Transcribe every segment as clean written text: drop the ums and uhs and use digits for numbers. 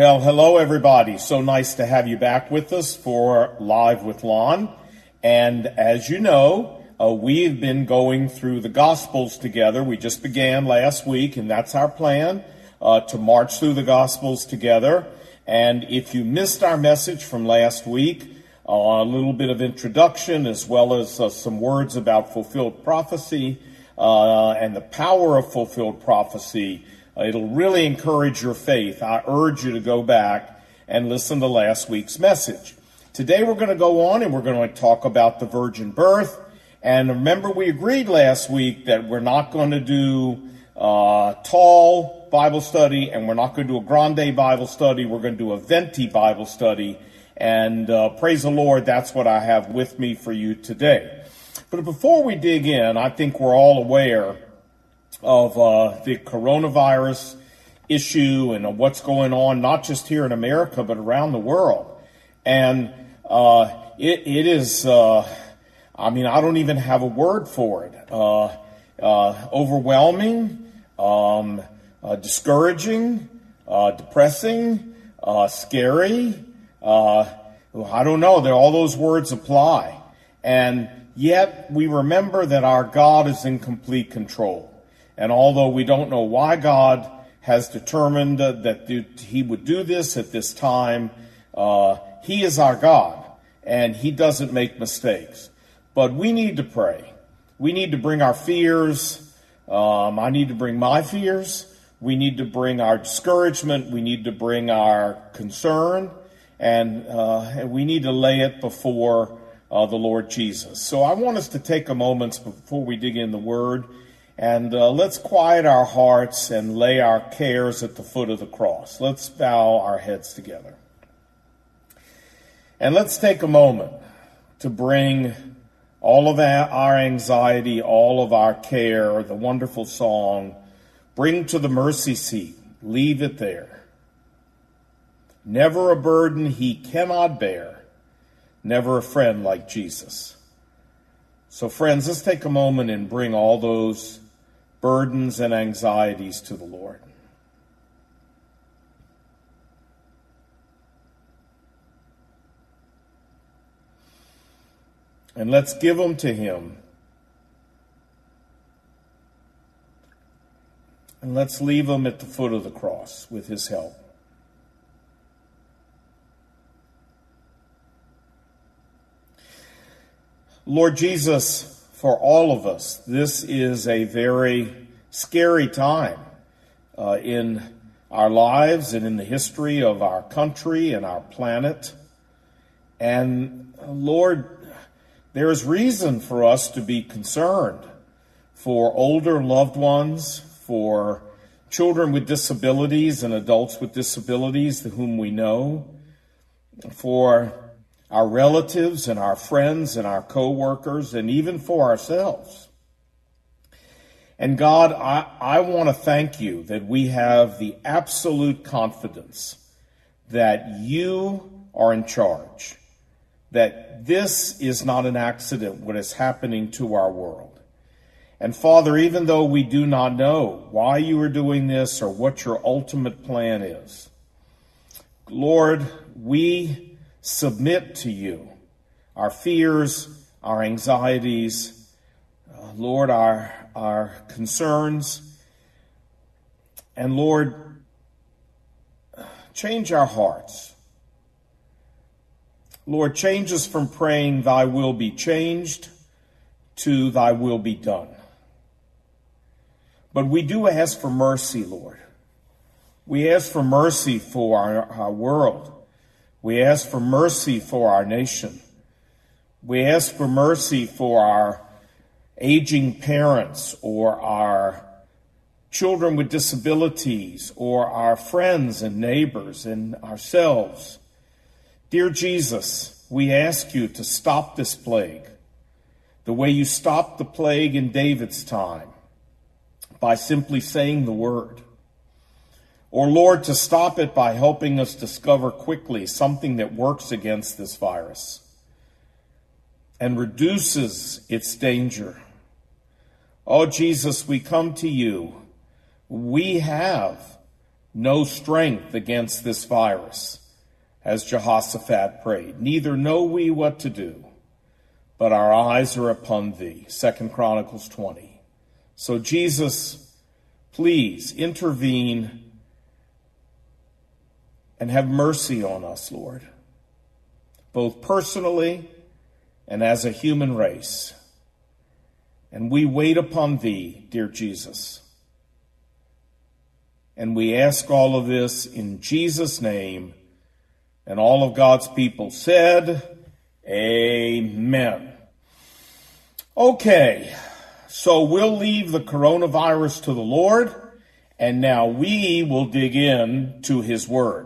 Well, hello everybody. So nice to have you back with us for Live with Lon. And as you know, we've been going through the Gospels together. We just began last week, and that's our plan, to march through the Gospels together. And if you missed our message from last week, a little bit of introduction as well as some words about fulfilled prophecy and the power of fulfilled prophecy, it'll really encourage your faith. I urge you to go back and listen to last week's message. Today we're going to go on and we're going to talk about the virgin birth. And remember, we agreed last week that we're not going to do tall Bible study and we're not going to do a grande Bible study. We're going to do a venti Bible study. And praise the Lord, that's what I have with me for you today. But before we dig in, I think we're all aware of the coronavirus issue and what's going on, not just here in America, but around the world. And it is, I don't even have a word for it. Overwhelming, discouraging, depressing, scary. I don't know. All those words apply. And yet we remember that our God is in complete control. And although we don't know why God has determined that he would do this at this time, he is our God, and he doesn't make mistakes. But we need to pray. We need to bring our fears. I need to bring my fears. We need to bring our discouragement. We need to bring our concern. And we need to lay it before the Lord Jesus. So I want us to take a moment before we dig in the Word. And let's quiet our hearts and lay our cares at the foot of the cross. Let's bow our heads together. And let's take a moment to bring all of our anxiety, all of our care, the wonderful song, bring to the mercy seat, leave it there. Never a burden he cannot bear, never a friend like Jesus. So friends, let's take a moment and bring all those burdens and anxieties to the Lord. And let's give them to him. And let's leave them at the foot of the cross with his help. Lord Jesus, for all of us, this is a very scary time in our lives and in the history of our country and our planet. And Lord, there is reason for us to be concerned for older loved ones, for children with disabilities and adults with disabilities whom we know, for our relatives and our friends and our co-workers, and even for ourselves. And God, I want to thank you that we have the absolute confidence that you are in charge, that this is not an accident, what is happening to our world. And Father, even though we do not know why you are doing this or what your ultimate plan is, Lord, we submit to you our fears, our anxieties, Lord, our concerns. And Lord, change our hearts. Lord, change us from praying thy will be changed to thy will be done. But we do ask for mercy, Lord. We ask for mercy for our world. We ask for mercy for our nation. We ask for mercy for our aging parents or our children with disabilities or our friends and neighbors and ourselves. Dear Jesus, we ask you to stop this plague the way you stopped the plague in David's time by simply saying the word. Or, Lord, to stop it by helping us discover quickly something that works against this virus and reduces its danger. Oh, Jesus, we come to you. We have no strength against this virus, as Jehoshaphat prayed. Neither know we what to do, but our eyes are upon thee. 2 Chronicles 20. So Jesus, please intervene and have mercy on us, Lord, both personally and as a human race. And we wait upon thee, dear Jesus. And we ask all of this in Jesus' name. And all of God's people said, amen. Okay, so we'll leave the coronavirus to the Lord, and now we will dig in to his word.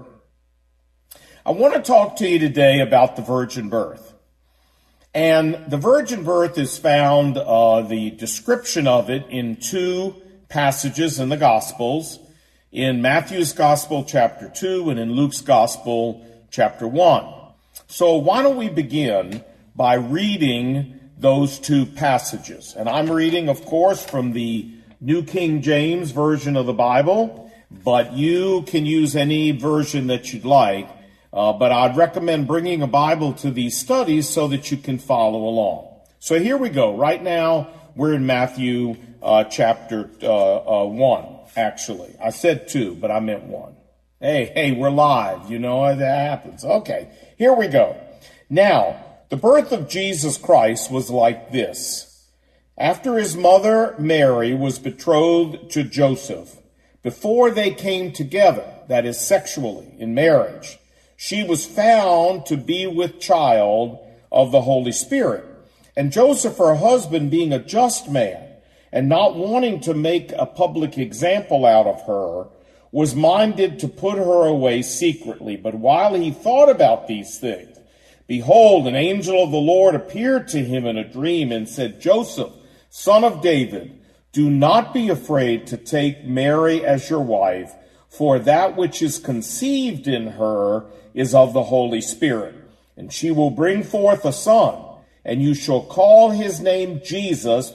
I want to talk to you today about the virgin birth. And the virgin birth is found, the description of it, in two passages in the Gospels, in Matthew's Gospel, chapter 2, and in Luke's Gospel, chapter 1. So why don't we begin by reading those two passages. And I'm reading, of course, from the New King James Version of the Bible, but you can use any version that you'd like. But I'd recommend bringing a Bible to these studies so that you can follow along. So here we go. Right now, we're in Matthew chapter 1, actually. I said 2, but I meant 1. Hey, we're live. You know, that happens. Okay, here we go. Now, the birth of Jesus Christ was like this. After his mother Mary was betrothed to Joseph, before they came together, that is sexually, in marriage, she was found to be with child of the Holy Spirit. And Joseph, her husband, being a just man, and not wanting to make a public example out of her, was minded to put her away secretly. But while he thought about these things, behold, an angel of the Lord appeared to him in a dream and said, Joseph, son of David, do not be afraid to take Mary as your wife, for that which is conceived in her is of the Holy Spirit. And she will bring forth a son, and you shall call his name Jesus.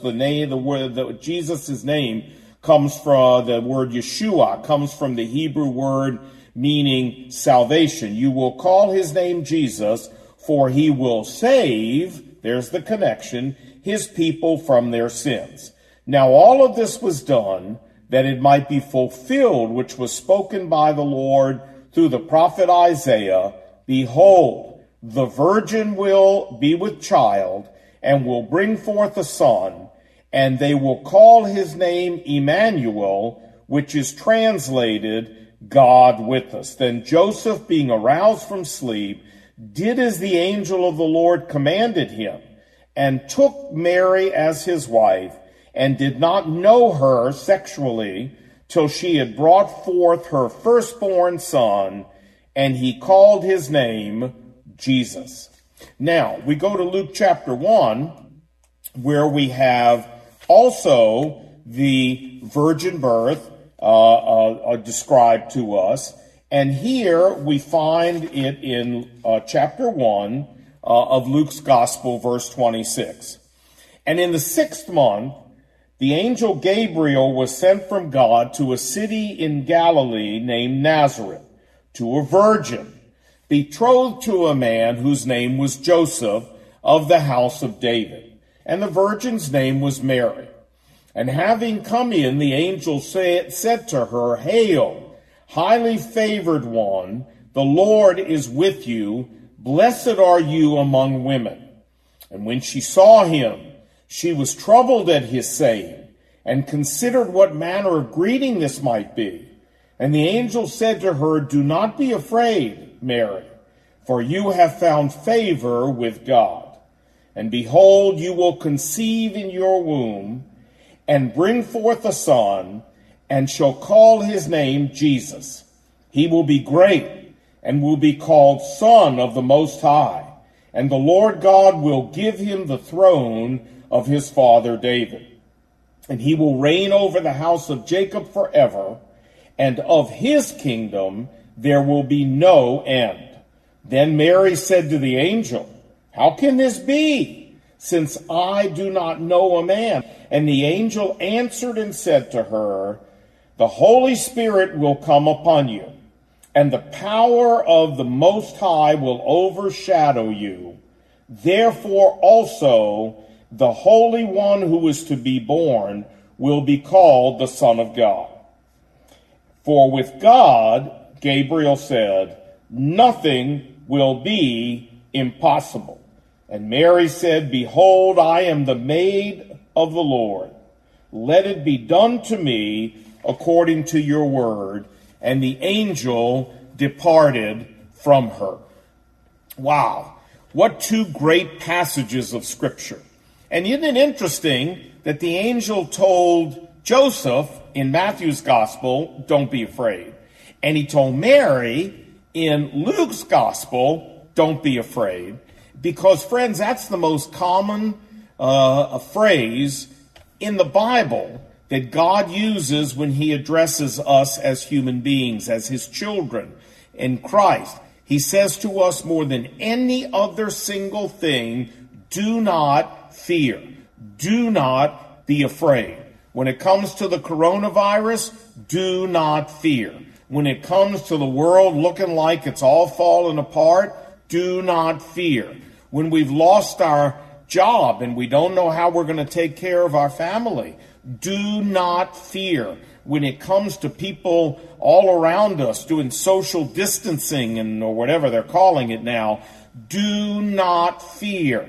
Jesus' name comes from the word Yeshua, comes from the Hebrew word meaning salvation. You will call his name Jesus, for he will save, there's the connection, his people from their sins. Now all of this was done that it might be fulfilled, which was spoken by the Lord through the prophet Isaiah. Behold, the virgin will be with child and will bring forth a son, and they will call his name Emmanuel, which is translated God with us. Then Joseph, being aroused from sleep, did as the angel of the Lord commanded him, and took Mary as his wife, and did not know her sexually till she had brought forth her firstborn son, and he called his name Jesus. Now, we go to Luke chapter 1, where we have also the virgin birth described to us. And here we find it in chapter 1 of Luke's Gospel, verse 26. And in the 6th month, the angel Gabriel was sent from God to a city in Galilee named Nazareth, to a virgin, betrothed to a man whose name was Joseph, of the house of David. And the virgin's name was Mary. And having come in, the angel said to her, Hail, highly favored one, the Lord is with you. Blessed are you among women. And when she saw him, she was troubled at his saying, and considered what manner of greeting this might be. And the angel said to her, Do not be afraid, Mary, for you have found favor with God. And behold, you will conceive in your womb, and bring forth a son, and shall call his name Jesus. He will be great, and will be called Son of the Most High. And the Lord God will give him the throne of his father David. And he will reign over the house of Jacob forever, and of his kingdom there will be no end. Then Mary said to the angel, How can this be, since I do not know a man? And the angel answered and said to her, the Holy Spirit will come upon you, and the power of the Most High will overshadow you. Therefore also the Holy One who is to be born will be called the Son of God. For with God, Gabriel said, nothing will be impossible. And Mary said, behold, I am the maid of the Lord. Let it be done to me according to your word. And the angel departed from her. Wow, what two great passages of Scripture. And isn't it interesting that the angel told Joseph in Matthew's gospel, don't be afraid. And he told Mary in Luke's gospel, don't be afraid. Because, friends, that's the most common phrase in the Bible that God uses when he addresses us as human beings, as his children in Christ. He says to us more than any other single thing, do not fear. Do not be afraid. When it comes to the coronavirus, do not fear. When it comes to the world looking like it's all falling apart, do not fear. When we've lost our job and we don't know how we're going to take care of our family, do not fear. When it comes to people all around us doing social distancing or whatever they're calling it now, do not fear.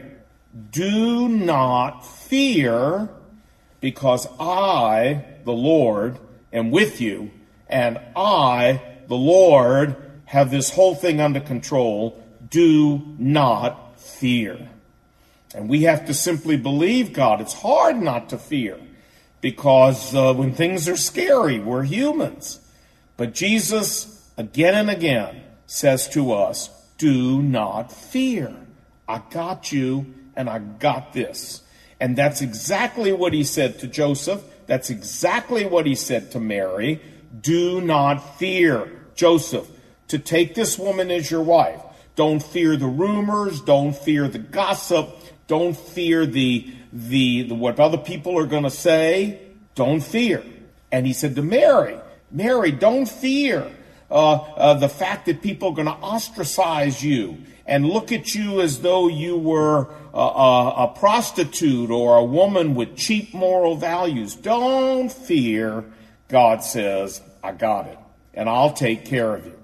Do not fear, because I, the Lord, am with you, and I, the Lord, have this whole thing under control. Do not fear. And we have to simply believe God. It's hard not to fear, because when things are scary, we're humans. But Jesus, again and again, says to us, do not fear. I got you, and I got this. And that's exactly what he said to Joseph. That's exactly what he said to Mary. Do not fear, Joseph, to take this woman as your wife. Don't fear the rumors. Don't fear the gossip. Don't fear the what other people are going to say. Don't fear. And he said to Mary, Mary, don't fear the fact that people are going to ostracize you and look at you as though you were a prostitute or a woman with cheap moral values. Don't fear. God says, I got it, and I'll take care of you.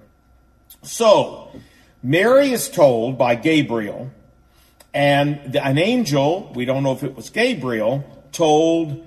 So, Mary is told by Gabriel, and an angel, we don't know if it was Gabriel, told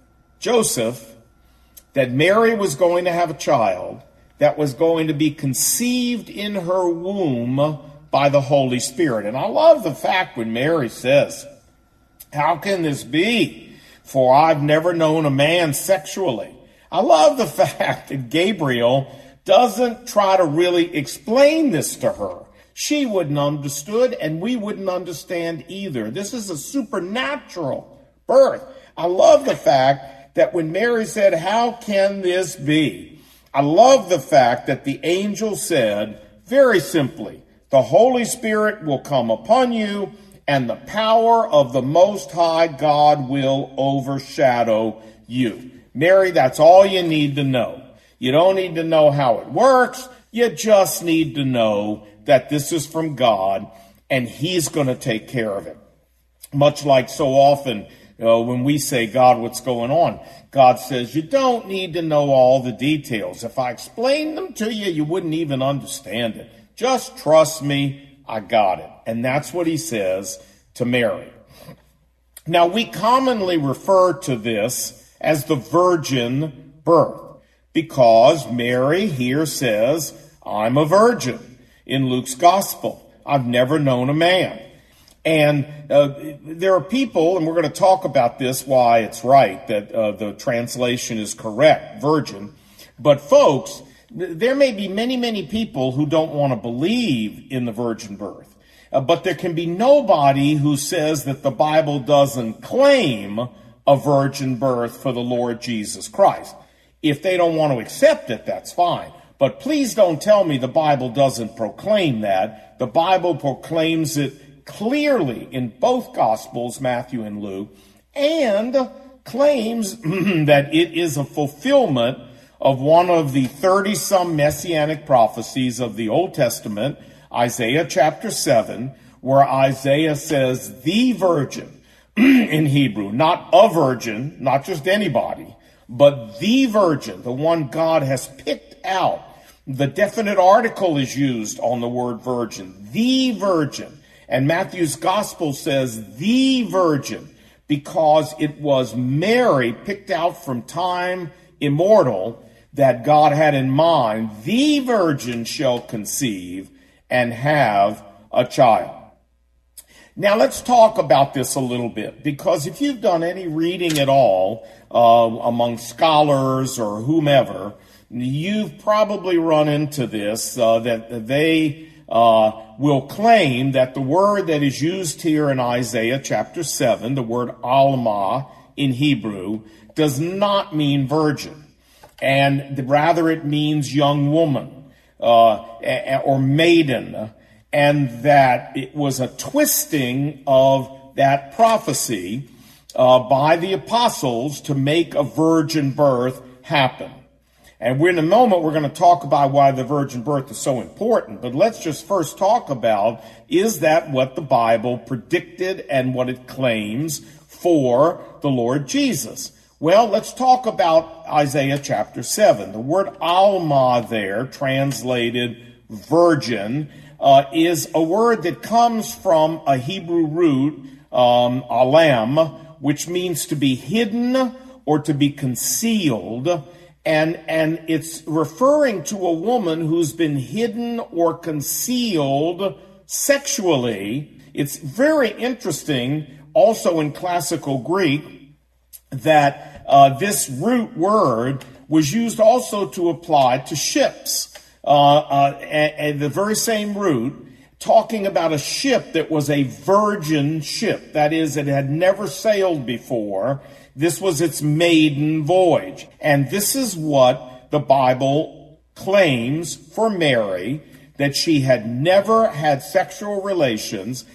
Joseph that Mary was going to have a child that was going to be conceived in her womb by the Holy Spirit. And I love the fact when Mary says, how can this be? For I've never known a man sexually. I love the fact that Gabriel doesn't try to really explain this to her. She wouldn't understood, and we wouldn't understand either. This is a supernatural birth. I love the fact that when Mary said, how can this be? I love the fact that the angel said, very simply, the Holy Spirit will come upon you, and the power of the Most High God will overshadow you. Mary, that's all you need to know. You don't need to know how it works. You just need to know that this is from God, and he's going to take care of it. Much like so often when we say, God, what's going on? God says, you don't need to know all the details. If I explained them to you, you wouldn't even understand it. Just trust me, I got it. And that's what he says to Mary. Now, we commonly refer to this as the virgin birth, because Mary here says, I'm a virgin in Luke's gospel. I've never known a man. And there are people, and we're going to talk about this, why it's right that the translation is correct, virgin. But folks, there may be many, many people who don't want to believe in the virgin birth. But there can be nobody who says that the Bible doesn't claim a virgin birth for the Lord Jesus Christ. If they don't want to accept it, that's fine. But please don't tell me the Bible doesn't proclaim that. The Bible proclaims it clearly in both Gospels, Matthew and Luke, and claims that it is a fulfillment of one of the 30-some messianic prophecies of the Old Testament, Isaiah chapter 7, where Isaiah says, the virgin, in Hebrew, not a virgin, not just anybody, but the virgin, the one God has picked out. The definite article is used on the word virgin, the virgin. And Matthew's gospel says the virgin, because it was Mary, picked out from time immortal, that God had in mind. The virgin shall conceive and have a child. Now let's talk about this a little bit, because if you've done any reading at all among scholars or whomever, you've probably run into this, that they will claim that the word that is used here in Isaiah chapter 7, the word alma in Hebrew, does not mean virgin, and rather it means young woman or maiden, and that it was a twisting of that prophecy by the apostles to make a virgin birth happen. And in a moment, we're going to talk about why the virgin birth is so important. But let's just first talk about, is that what the Bible predicted and what it claims for the Lord Jesus? Well, let's talk about Isaiah chapter 7. The word alma there, translated virgin, is a word that comes from a Hebrew root, alam, which means to be hidden or to be concealed. And it's referring to a woman who's been hidden or concealed sexually. It's very interesting also in classical Greek that this root word was used also to apply to ships. And the very same root, talking about a ship that was a virgin ship. That is, it had never sailed before. This was its maiden voyage. And this is what the Bible claims for Mary, that she had never had sexual relations.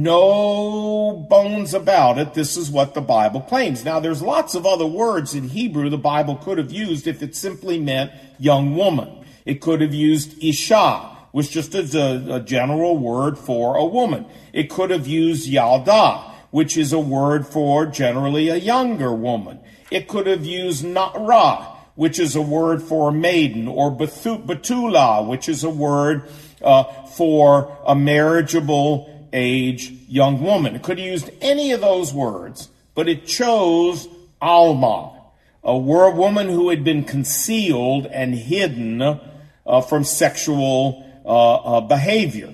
No bones about it. This is what the Bible claims. Now, there's lots of other words in Hebrew the Bible could have used if it simply meant young woman. It could have used isha, which just is a general word for a woman. It could have used yalda, which is a word for generally a younger woman. It could have used na'ra, which is a word for a maiden, or betula, which is a word for a marriageable age young woman. It could have used any of those words, but it chose alma, a woman who had been concealed and hidden from sexual behavior.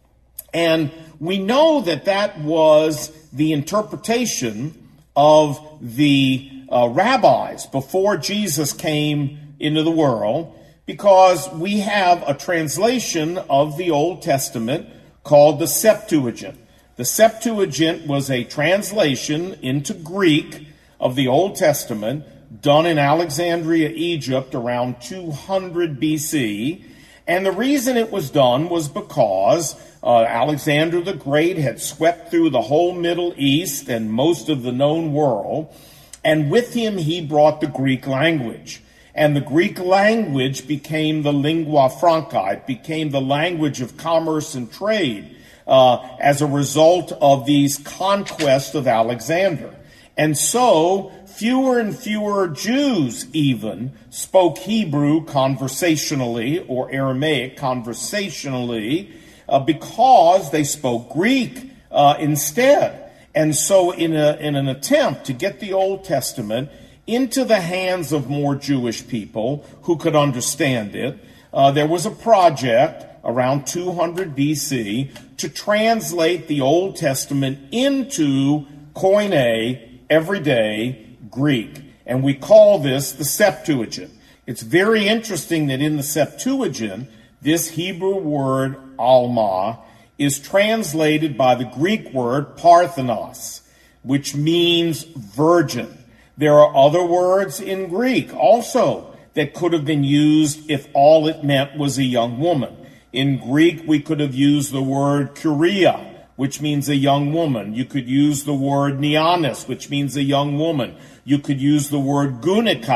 And we know that that was the interpretation of the rabbis before Jesus came into the world, because we have a translation of the Old Testament called the Septuagint. The Septuagint was a translation into Greek of the Old Testament done in Alexandria, Egypt, around 200 BC. And the reason it was done was because Alexander the Great had swept through the whole Middle East and most of the known world, and with him he brought the Greek language. And the Greek language became the lingua franca. It became the language of commerce and trade as a result of these conquests of Alexander. And so fewer and fewer Jews even spoke Hebrew conversationally, or Aramaic conversationally, because they spoke Greek instead. And so in an attempt to get the Old Testament into the hands of more Jewish people who could understand it, there was a project around 200 BC to translate the Old Testament into Koine, everyday Greek. And we call this the Septuagint. It's very interesting that in the Septuagint, this Hebrew word alma is translated by the Greek word parthenos, which means virgin. There are other words in Greek also that could have been used if all it meant was a young woman. In Greek, we could have used the word kuria, which means a young woman. You could use the word nianis, which means a young woman. You could use the word gunica,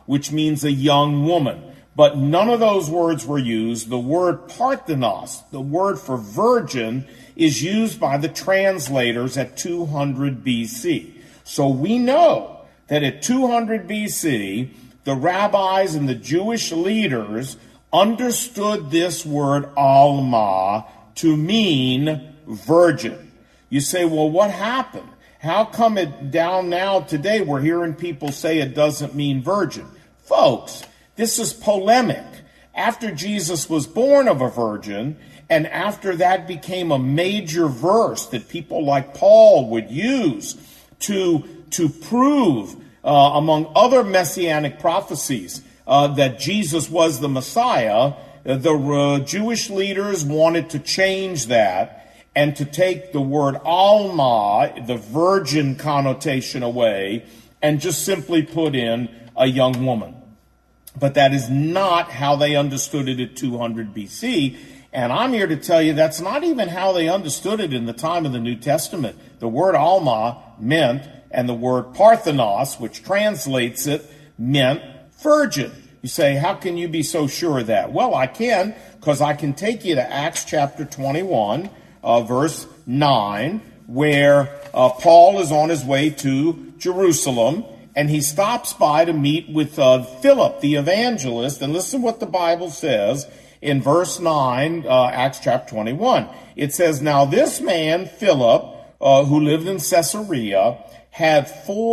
which means a young woman. But none of those words were used. The word parthenos, the word for virgin, is used by the translators at 200 BC. So we know that at 200 BC, the rabbis and the Jewish leaders understood this word alma to mean virgin. You say, well, what happened? How come it down now today we're hearing people say it doesn't mean virgin? Folks, this is polemic. After Jesus was born of a virgin, and after that became a major verse that people like Paul would use to prove, among other messianic prophecies, that Jesus was the Messiah, the Jewish leaders wanted to change that and to take the word alma, the virgin connotation, away and just simply put in a young woman. But that is not how they understood it at 200 BC. And I'm here to tell you that's not even how they understood it in the time of the New Testament. The word alma meant, and the word parthenos, which translates it, meant virgin. You say, how can you be so sure of that? Well, I can, because I can take you to Acts chapter 21, verse 9, where Paul is on his way to Jerusalem, and he stops by to meet with Philip, the evangelist. And listen what the Bible says in verse 9, Acts chapter 21. It says, now this man, Philip, who lived in Caesarea, had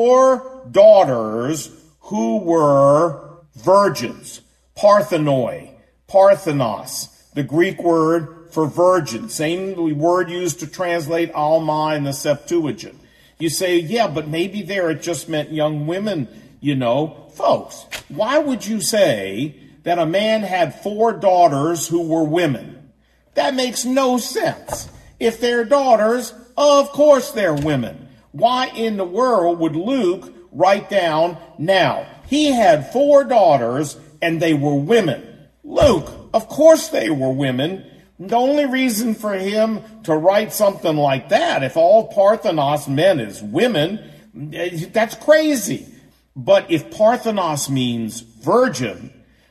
4 daughters who were virgins. Parthenoi, parthenos, the Greek word for virgin, same word used to translate alma in the Septuagint. You say, yeah, but maybe there it just meant young women, you know. Folks, why would you say that a man had 4 daughters who were women? That makes no sense. If they're daughters, of course they're women. Why in the world would Luke write down, now, he had 4 daughters and they were women? Luke, of course they were women. The only reason for him to write something like that, if all parthenos meant is women, that's crazy. But if parthenos means virgin,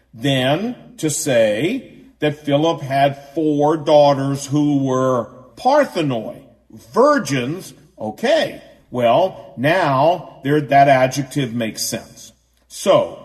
then to say that Philip had 4 daughters who were parthenoi, virgins, okay. Well, now that adjective makes sense. So,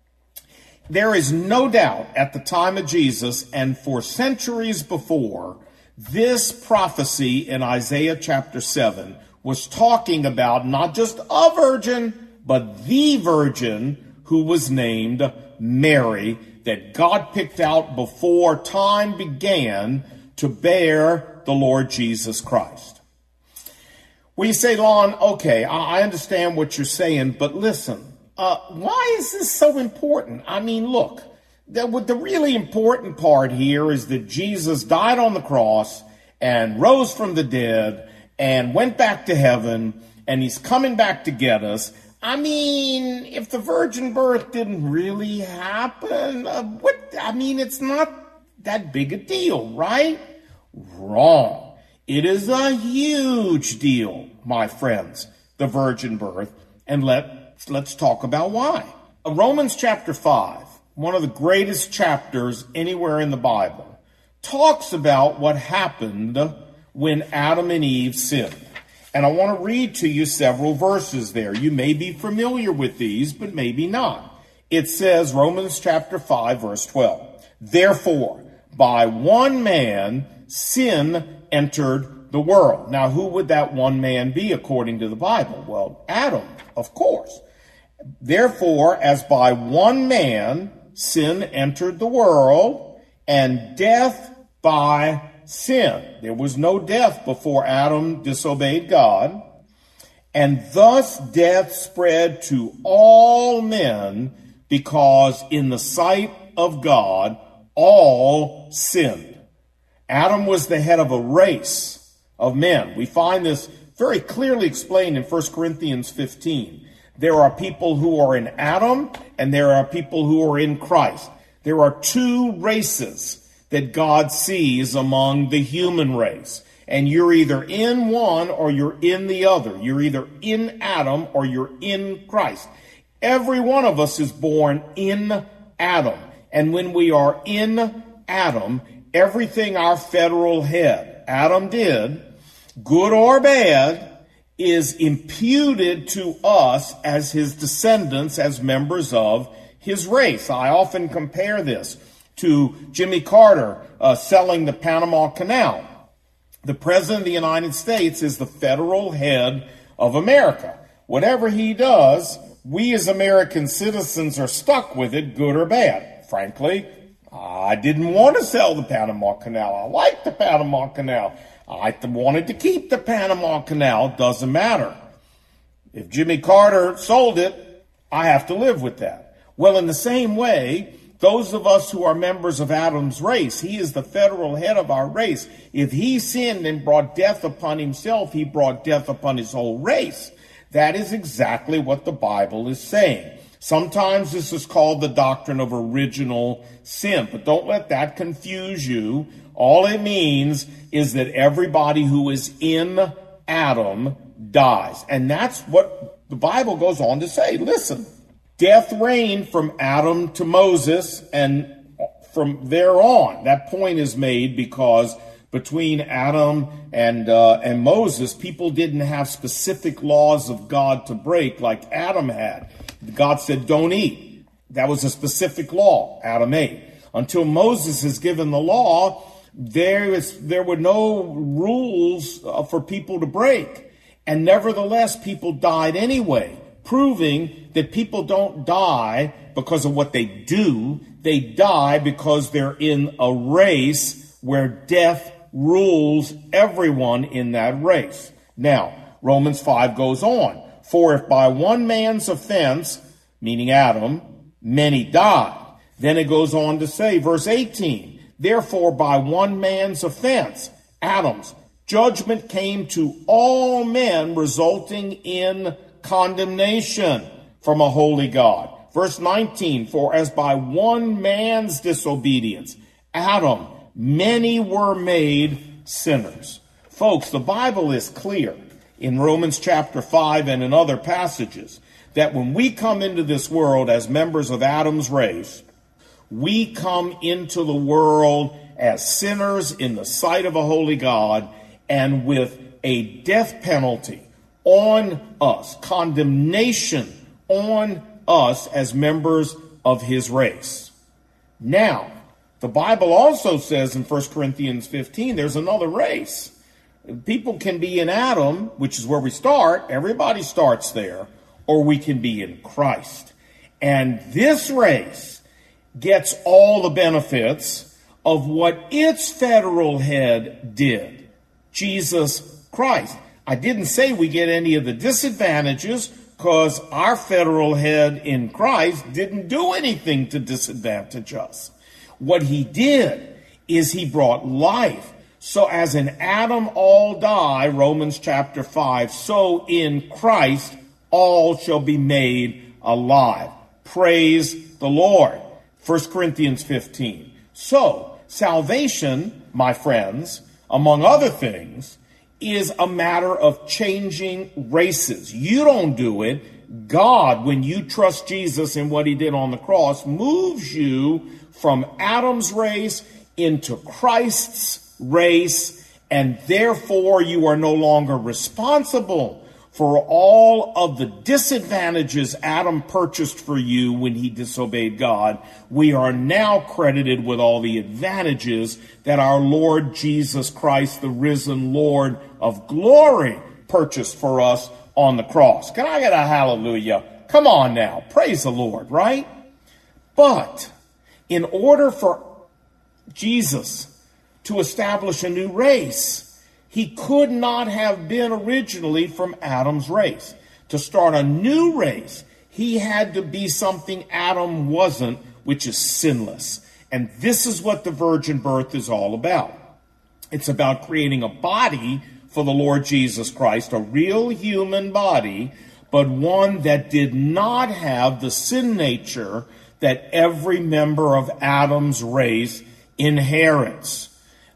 there is no doubt at the time of Jesus and for centuries before, this prophecy in Isaiah chapter 7 was talking about not just a virgin, but the virgin who was named Mary, that God picked out before time began to bear the Lord Jesus Christ. Well, you say, Lon, okay, I understand what you're saying, but listen. Why is this so important? I mean, look, the really important part here is that Jesus died on the cross and rose from the dead and went back to heaven, and he's coming back to get us. I mean, if the virgin birth didn't really happen, it's not that big a deal, right? Wrong. It is a huge deal, my friends, the virgin birth, and let's talk about why. Romans chapter 5, one of the greatest chapters anywhere in the Bible, talks about what happened when Adam and Eve sinned. And I want to read to you several verses there. You may be familiar with these, but maybe not. It says, Romans chapter 5, verse 12, therefore, by one man, sin entered the world. Now, who would that one man be according to the Bible? Well, Adam, of course. Therefore, as by one man sin entered the world, and death by sin. There was no death before Adam disobeyed God. And thus death spread to all men, because in the sight of God all sinned. Adam was the head of a race of men. We find this very clearly explained in 1 Corinthians 15. There are people who are in Adam, and there are people who are in Christ. There are 2 races that God sees among the human race. And you're either in one or you're in the other. You're either in Adam or you're in Christ. Every one of us is born in Adam. And when we are in Adam, everything our federal head, Adam, did, good or bad, is imputed to us as his descendants, as members of his race. I often compare this to Jimmy Carter selling the Panama Canal. The President of the United States is the federal head of America. Whatever he does, we as American citizens are stuck with it, good or bad. Frankly, I didn't want to sell the Panama Canal. I liked the Panama Canal. I wanted to keep the Panama Canal. Doesn't matter. If Jimmy Carter sold it, I have to live with that. Well, in the same way, those of us who are members of Adam's race, he is the federal head of our race. If he sinned and brought death upon himself, he brought death upon his whole race. That is exactly what the Bible is saying. Sometimes this is called the doctrine of original sin, but don't let that confuse you. All it means is that everybody who is in Adam dies. And that's what the Bible goes on to say. Listen, death reigned from Adam to Moses, and from there on. That point is made because between Adam and Moses, people didn't have specific laws of God to break like Adam had. God said, don't eat. That was a specific law. Adam ate. Until Moses is given the law, there were no rules for people to break. And nevertheless, people died anyway, proving that people don't die because of what they do. They die because they're in a race where death rules everyone in that race. Now, Romans 5 goes on. For if by one man's offense, meaning Adam, many died. Then it goes on to say, verse 18, therefore by one man's offense, Adam's, judgment came to all men, resulting in condemnation from a holy God. Verse 19, for as by one man's disobedience, Adam, many were made sinners. Folks, the Bible is clear in Romans chapter 5 and in other passages that when we come into this world as members of Adam's race, we come into the world as sinners in the sight of a holy God and with a death penalty on us, condemnation on us as members of his race. Now, the Bible also says in 1 Corinthians 15, there's another race. People can be in Adam, which is where we start. Everybody starts there. Or we can be in Christ. And this race gets all the benefits of what its federal head did, Jesus Christ. I didn't say we get any of the disadvantages because our federal head in Christ didn't do anything to disadvantage us. What he did is he brought life. So as in Adam all die, Romans chapter 5, so in Christ all shall be made alive. Praise the Lord. 1 Corinthians 15. So salvation, my friends, among other things, is a matter of changing races. You don't do it. God, when you trust Jesus and what he did on the cross, moves you from Adam's race into Christ's race, and therefore you are no longer responsible for all of the disadvantages Adam purchased for you when he disobeyed God. We are now credited with all the advantages that our Lord Jesus Christ, the risen Lord of glory, purchased for us on the cross. Can I get a hallelujah? Come on now. Praise the Lord, right? But in order for Jesus to establish a new race, he could not have been originally from Adam's race. To start a new race, he had to be something Adam wasn't, which is sinless. And this is what the virgin birth is all about. It's about creating a body for the Lord Jesus Christ, a real human body, but one that did not have the sin nature that every member of Adam's race inherits.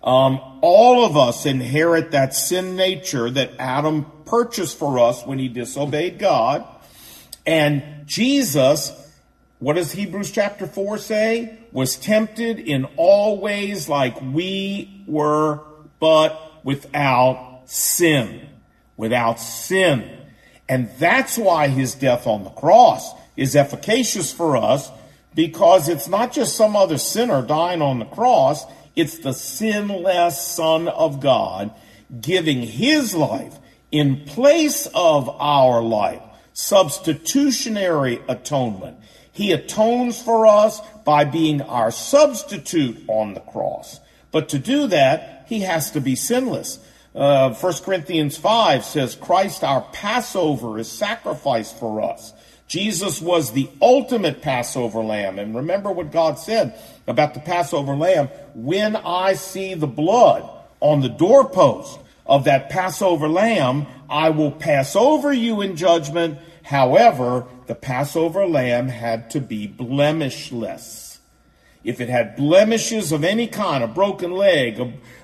All of us inherit that sin nature that Adam purchased for us when he disobeyed God. And Jesus, what does Hebrews chapter 4 say? Was tempted in all ways like we were, but without sin. Without sin. And that's why his death on the cross is efficacious for us, because it's not just some other sinner dying on the cross. It's the sinless Son of God giving his life in place of our life. Substitutionary atonement. He atones for us by being our substitute on the cross. But to do that, he has to be sinless. 1 Corinthians 5 says, Christ our Passover is sacrificed for us. Jesus was the ultimate Passover lamb. And remember what God said about the Passover lamb. When I see the blood on the doorpost of that Passover lamb, I will pass over you in judgment. However, the Passover lamb had to be blemishless. If it had blemishes of any kind, a broken leg,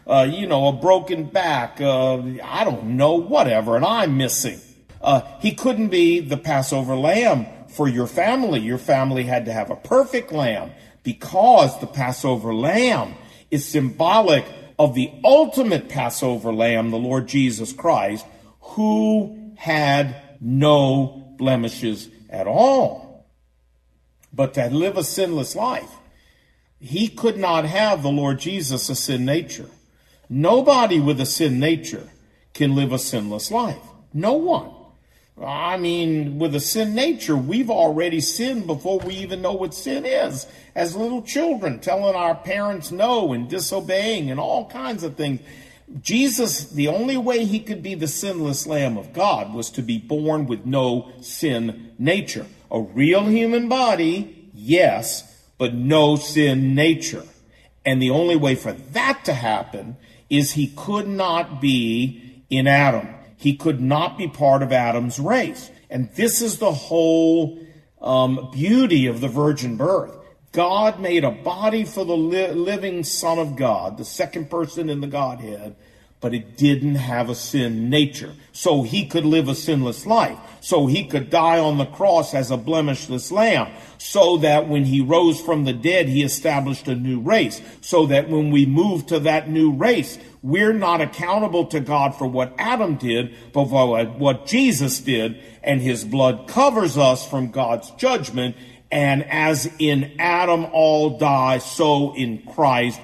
a broken back, I don't know, whatever, an eye missing, he couldn't be the Passover lamb for your family. Your family had to have a perfect lamb, because the Passover lamb is symbolic of the ultimate Passover lamb, the Lord Jesus Christ, who had no blemishes at all. But to live a sinless life, he could not have, the Lord Jesus, a sin nature. Nobody with a sin nature can live a sinless life. No one. I mean, with a sin nature, we've already sinned before we even know what sin is. As little children, telling our parents no and disobeying and all kinds of things. Jesus, the only way he could be the sinless Lamb of God was to be born with no sin nature. A real human body, yes, but no sin nature. And the only way for that to happen is he could not be in Adam. He could not be part of Adam's race. And this is the whole beauty of the virgin birth. God made a body for the living Son of God, the second person in the Godhead, but it didn't have a sin nature. So he could live a sinless life. So he could die on the cross as a blemishless lamb. So that when he rose from the dead, he established a new race. So that when we move to that new race, we're not accountable to God for what Adam did, but for what Jesus did. And his blood covers us from God's judgment. And as in Adam all die, so in Christ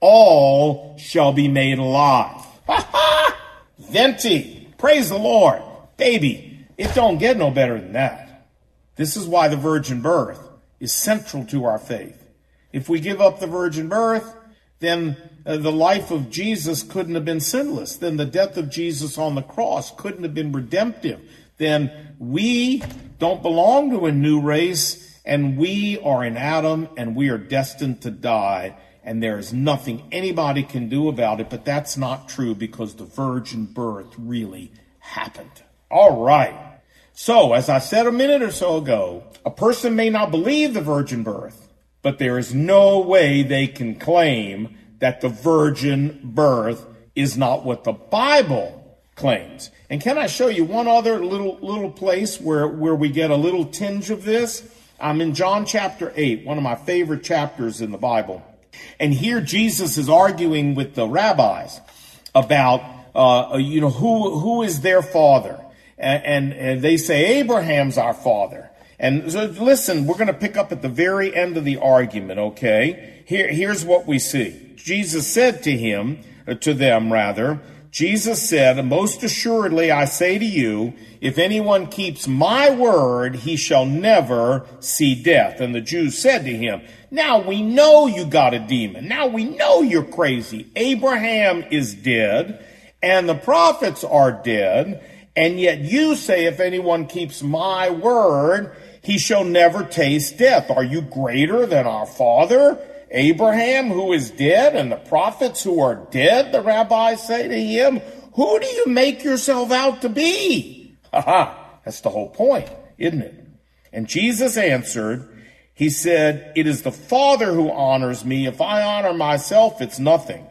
all shall be made alive. Ha ha! Venti. Praise the Lord. Baby, it don't get no better than that. This is why the virgin birth is central to our faith. If we give up the virgin birth, then the life of Jesus couldn't have been sinless. Then the death of Jesus on the cross couldn't have been redemptive. Then we don't belong to a new race, and we are in Adam, and we are destined to die. And there is nothing anybody can do about it, but that's not true because the virgin birth really happened. All right. So, as I said a minute or so ago, a person may not believe the virgin birth, but there is no way they can claim that the virgin birth is not what the Bible claims. And can I show you one other little place where we get a little tinge of this? I'm in John chapter 8, one of my favorite chapters in the Bible. And here Jesus is arguing with the rabbis about, who is their father. And they say, Abraham's our father. And so listen, we're going to pick up at the very end of the argument, okay? Here's what we see. Jesus said to them, Jesus said, most assuredly I say to you, if anyone keeps my word, he shall never see death. And the Jews said to him, now we know you got a demon. Now we know you're crazy. Abraham is dead, and the prophets are dead, and yet you say if anyone keeps my word, he shall never taste death. Are you greater than our father Abraham, who is dead, and the prophets who are dead? The rabbis say to him, who do you make yourself out to be? That's the whole point, isn't it? And Jesus answered, he said, it is the Father who honors me. If I honor myself, it's nothing.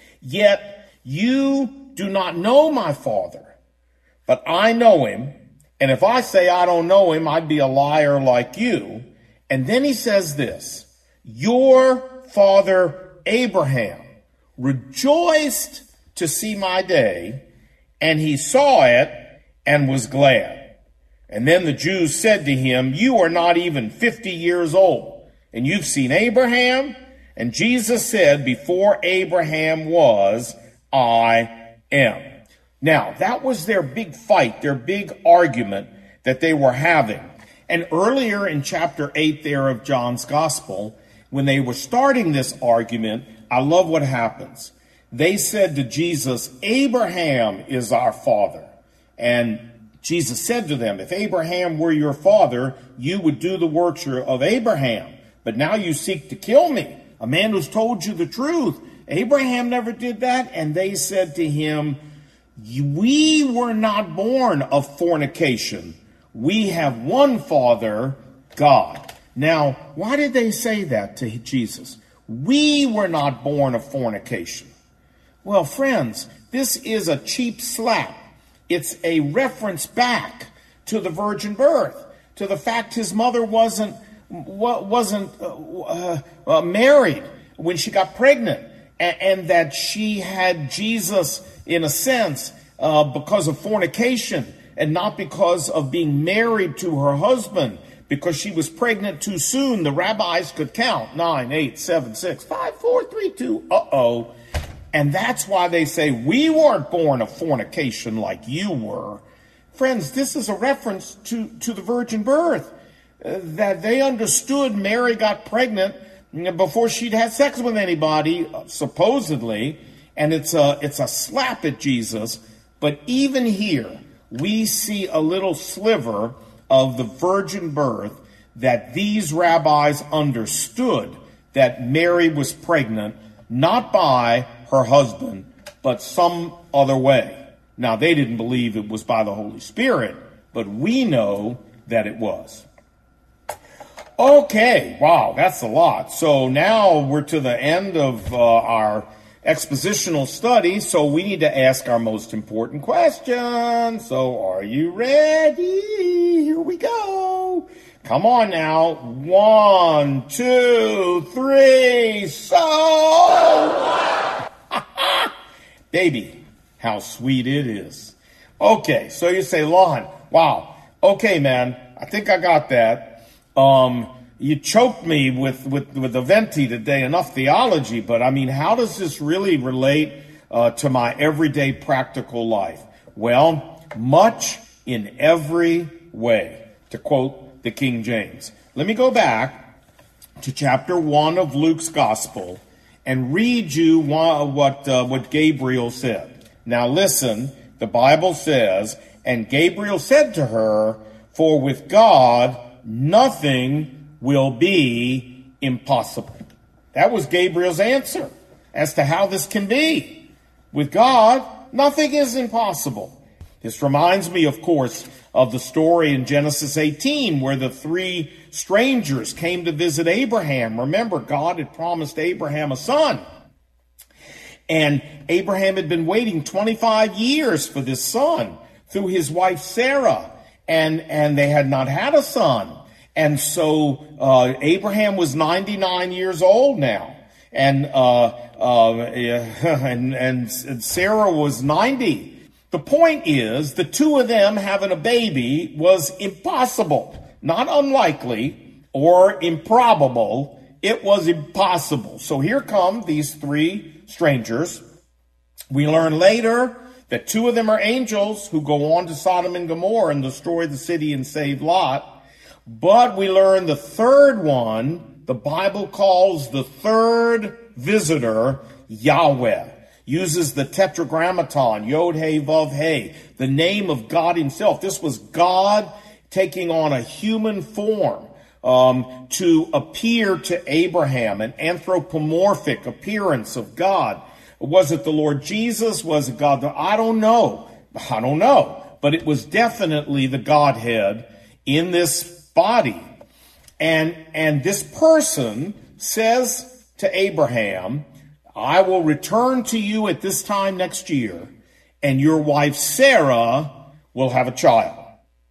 Yet you do not know my Father, but I know him. And if I say I don't know him, I'd be a liar like you. And then he says this, your father Abraham rejoiced to see my day, and he saw it and was glad. And then the Jews said to him, you are not even 50 years old, and you've seen Abraham? And Jesus said, before Abraham was, I am. Now, that was their big fight, their big argument that they were having. And earlier in chapter 8 there of John's Gospel, when they were starting this argument, I love what happens. They said to Jesus, Abraham is our father. And Jesus said to them, if Abraham were your father, you would do the works of Abraham. But now you seek to kill me, a man who's told you the truth. Abraham never did that. And they said to him, we were not born of fornication. We have one Father, God. Now, why did they say that to Jesus? We were not born of fornication. Well, friends, this is a cheap slap. It's a reference back to the virgin birth, to the fact his mother wasn't married when she got pregnant, and that she had Jesus, in a sense, because of fornication and not because of being married to her husband, because she was pregnant too soon. The rabbis could count 9, 8, 7, 6, 5, 4, 3, 2. And that's why they say we weren't born of fornication like you were. Friends, this is a reference to the virgin birth, that they understood Mary got pregnant before she'd had sex with anybody, supposedly, and it's a slap at Jesus. But even here, we see a little sliver of the virgin birth, that these rabbis understood that Mary was pregnant, not by her husband, but some other way. Now, they didn't believe it was by the Holy Spirit, but we know that it was. Okay, wow, that's a lot. So now we're to the end of our expositional study, so we need to ask our most important question. So are you ready? Here we go. Come on now. 1, 2, 3, so! Baby, how sweet it is. Okay, so you say, Lon, wow, okay, man, I think I got that. You choked me with the venti today, enough theology, but I mean, how does this really relate to my everyday practical life? Well, much in every way, to quote the King James. Let me go back to chapter 1 of Luke's Gospel and read you what Gabriel said. Now listen, the Bible says, and Gabriel said to her, for with God nothing will be impossible. That was Gabriel's answer as to how this can be. With God, nothing is impossible. This reminds me, of course, of the story in Genesis 18 where the 3 strangers came to visit Abraham. Remember, God had promised Abraham a son. And Abraham had been waiting 25 years for this son through his wife Sarah. And they had not had a son. And so Abraham was 99 years old now, and Sarah was 90. The point is, the two of them having a baby was impossible, not unlikely or improbable. It was impossible. So here come these 3 strangers. We learn later that 2 of them are angels who go on to Sodom and Gomorrah and destroy the city and save Lot. But we learn the 3rd one, the Bible calls the 3rd visitor Yahweh. Uses the tetragrammaton, Yod, He, Vav, He, the name of God himself. This was God taking on a human form to appear to Abraham, an anthropomorphic appearance of God. Was it the Lord Jesus? Was it God? I don't know. But it was definitely the Godhead in this body. And this person says to Abraham, I will return to you at this time next year, and your wife Sarah will have a child.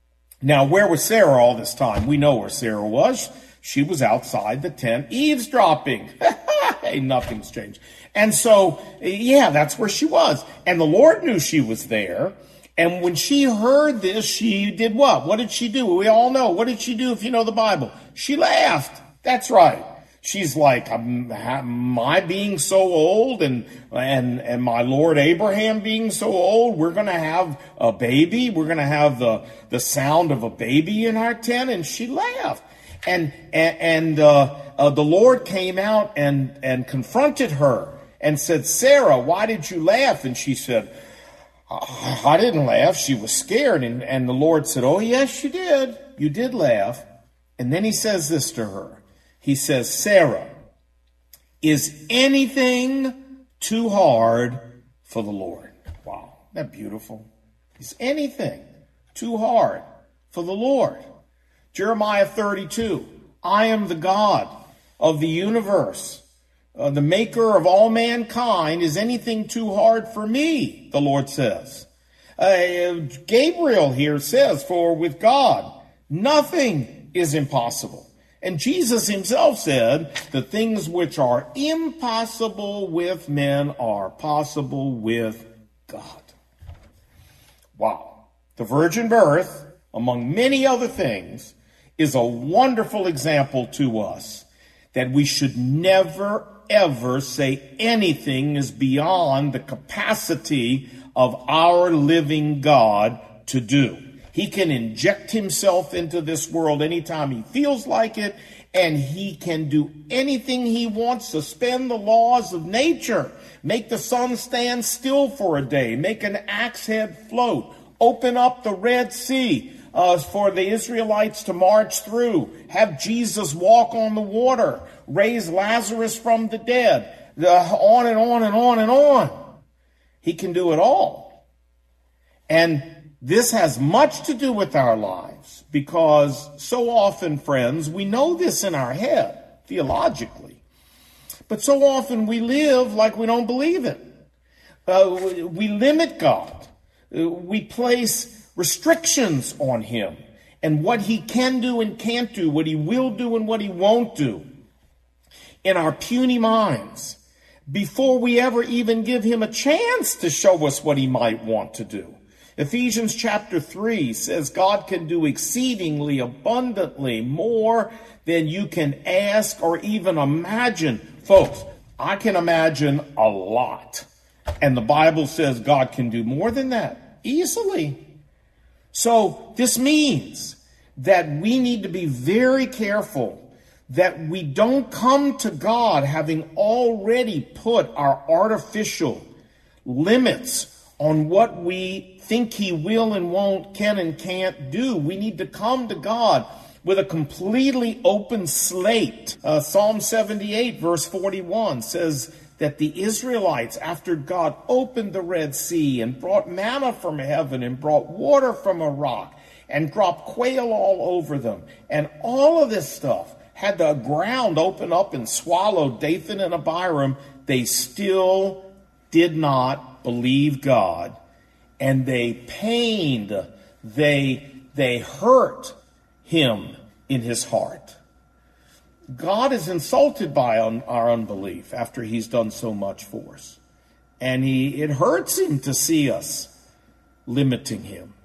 Now, where was Sarah all this time? We know where Sarah was. She was outside the tent eavesdropping. Hey, nothing's changed. And so, yeah, that's where she was. And the Lord knew she was there. And when she heard this, she did what? What did she do? We all know. What did she do if you know the Bible? She laughed. That's right. She's like, my being so old and my Lord Abraham being so old, we're going to have a baby. We're going to have the sound of a baby in our tent. And she laughed. And the Lord came out and confronted her and said, Sarah, why did you laugh? And she said, I didn't laugh. She was scared. And the Lord said, oh, yes, you did. You did laugh. And then he says this to her. He says, Sarah, is anything too hard for the Lord? Wow, isn't that beautiful? Is anything too hard for the Lord? Jeremiah 32, I am the God of the universe, the maker of all mankind. Is anything too hard for me? The Lord says. Gabriel here says, for with God, nothing is impossible. And Jesus himself said, the things which are impossible with men are possible with God. Wow. The virgin birth, among many other things, is a wonderful example to us that we should never, ever say anything is beyond the capacity of our living God to do. He can inject himself into this world anytime he feels like it, and he can do anything he wants, suspend the laws of nature, make the sun stand still for a day, make an axe head float, open up the Red Sea for the Israelites to march through, have Jesus walk on the water, raise Lazarus from the dead, on and on and on and on. He can do it all. And this has much to do with our lives because so often, friends, we know this in our head theologically, but so often we live like we don't believe it. We limit God. We place restrictions on him and what he can do and can't do, what he will do and what he won't do in our puny minds before we ever even give him a chance to show us what he might want to do. Ephesians chapter 3 says God can do exceedingly abundantly more than you can ask or even imagine. Folks, I can imagine a lot. And the Bible says God can do more than that easily. So this means that we need to be very careful that we don't come to God having already put our artificial limits on what we think he will and won't, can and can't do. We need to come to God with a completely open slate. Psalm 78 verse 41 says that the Israelites, after God opened the Red Sea and brought manna from heaven and brought water from a rock and dropped quail all over them and all of this stuff, had the ground open up and swallow Dathan and Abiram, they still did not believe God. And they pained, they hurt him in his heart. God is insulted by our unbelief after he's done so much for us. And it hurts him to see us limiting him.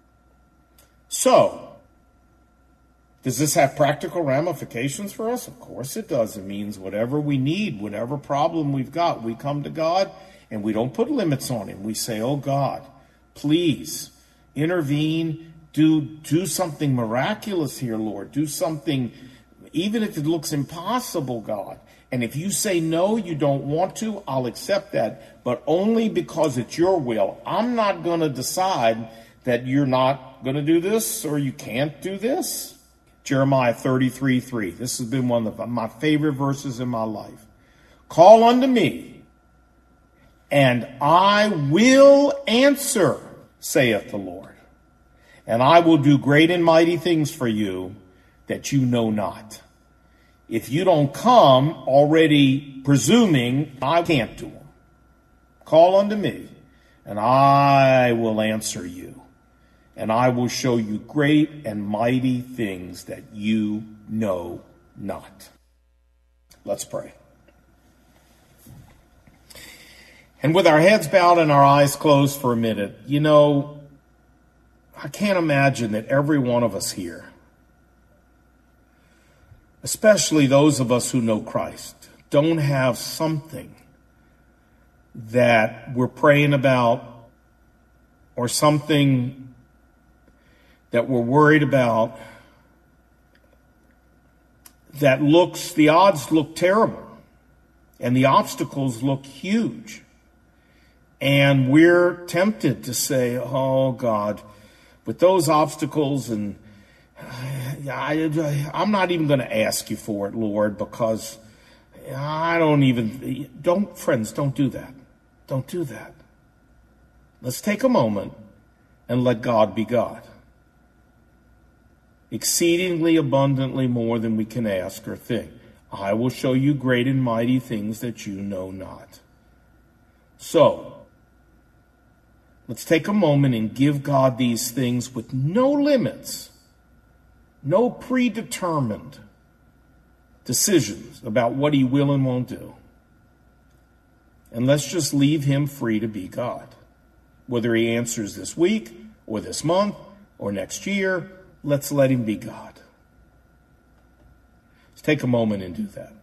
So, does this have practical ramifications for us? Of course it does. It means whatever we need, whatever problem we've got, we come to God and we don't put limits on him. We say, oh God, please intervene, do something miraculous here, Lord. Do something, even if it looks impossible, God. And if you say no, you don't want to, I'll accept that, but only because it's your will. I'm not going to decide that you're not going to do this or you can't do this. Jeremiah 33:3. This has been one of my favorite verses in my life. Call unto me, and I will answer, saith the Lord. And I will do great and mighty things for you that you know not. If you don't come already presuming I can't do them, call unto me, and I will answer you and I will show you great and mighty things that you know not. Let's pray. And with our heads bowed and our eyes closed for a minute, I can't imagine that every one of us here, especially those of us who know Christ, don't have something that we're praying about or something that we're worried about that the odds look terrible and the obstacles look huge. And we're tempted to say, oh God, with those obstacles, and I'm not even going to ask you for it, Lord, because friends, don't do that. Don't do that. Let's take a moment and let God be God. Exceedingly abundantly more than we can ask or think. I will show you great and mighty things that you know not. So, let's take a moment and give God these things with no limits, no predetermined decisions about what he will and won't do. And let's just leave him free to be God. Whether he answers this week or this month or next year, let's let him be God. Let's take a moment and do that.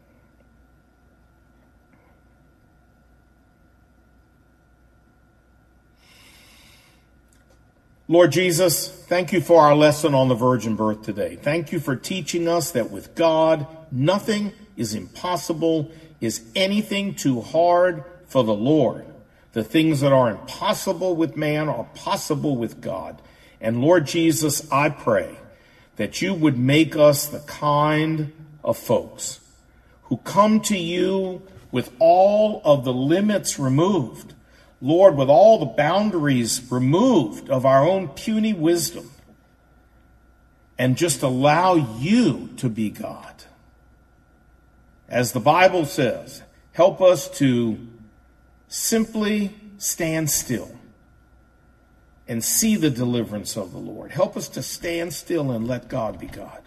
Lord Jesus, thank you for our lesson on the virgin birth today. Thank you for teaching us that with God, nothing is impossible. Is anything too hard for the Lord? The things that are impossible with man are possible with God. And Lord Jesus, I pray that you would make us the kind of folks who come to you with all of the limits removed, Lord, with all the boundaries removed of our own puny wisdom, and just allow you to be God. As the Bible says, help us to simply stand still and see the deliverance of the Lord. Help us to stand still and let God be God.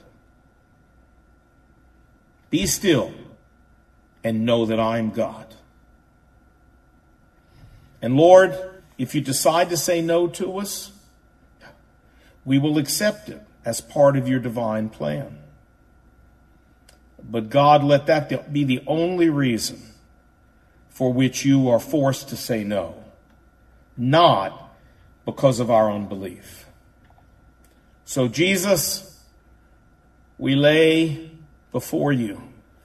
Be still and know that I am God. And Lord, if you decide to say no to us, we will accept it as part of your divine plan. But God, let that be the only reason for which you are forced to say no, not because of our unbelief. So Jesus, we lay before you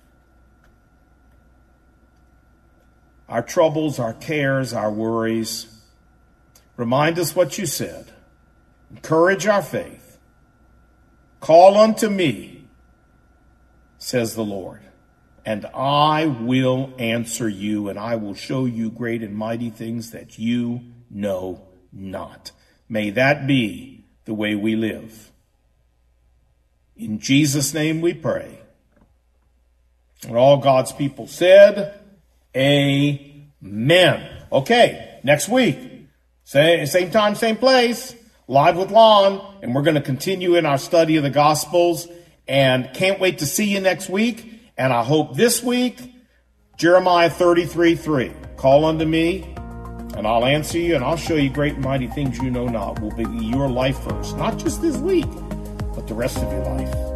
our troubles, our cares, our worries. Remind us what you said. Encourage our faith. Call unto me, says the Lord, and I will answer you, and I will show you great and mighty things that you know not. May that be the way we live. In Jesus' name we pray. And all God's people said, amen. Okay, next week, same time, same place, Live with Lon, and we're going to continue in our study of the Gospels, and can't wait to see you next week. And I hope this week, Jeremiah 33:3, call unto me, and I'll answer you, and I'll show you great and mighty things you know not, will be your life verse, not just this week, but the rest of your life.